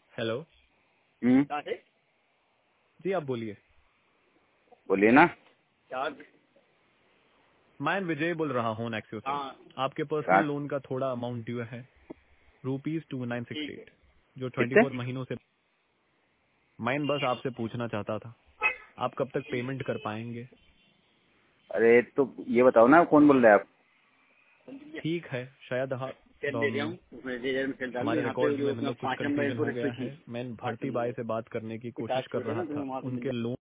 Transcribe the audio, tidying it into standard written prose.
Hello. कहाँ से? जी आप बोलिए। बोलिए ना। मैं विजय बोल रहा हूँ नेक्सियो से। हाँ आपके पर्सनल कहाँ? लोन का थोड़ा अमाउंट ड्यू है, ठीक है। ₹2968, जो कितने? 24 महीनों से। मैं बस आपसे पूछना चाहता था, आप कब तक पेमेंट कर पाएंगे? अरे तो ये बताओ ना, कौन बोल रहे हैं आप? ठीक है, शायद चेक दे दिया हूँ, उसमें दे में चेक डालूंगा हमारे यहाँ पे रिकॉर्ड्स में जो अपना मतलब कुछ 5 नंबर कंफ्यूजन हो पूरे गया स्विच है। में मैं 5 भारती नंबर बाई से बात करने की कोशिश टास्क कर होते हैं रहा ना, था, तुम्हें वहाँ पे मिल उनके जाए। लोन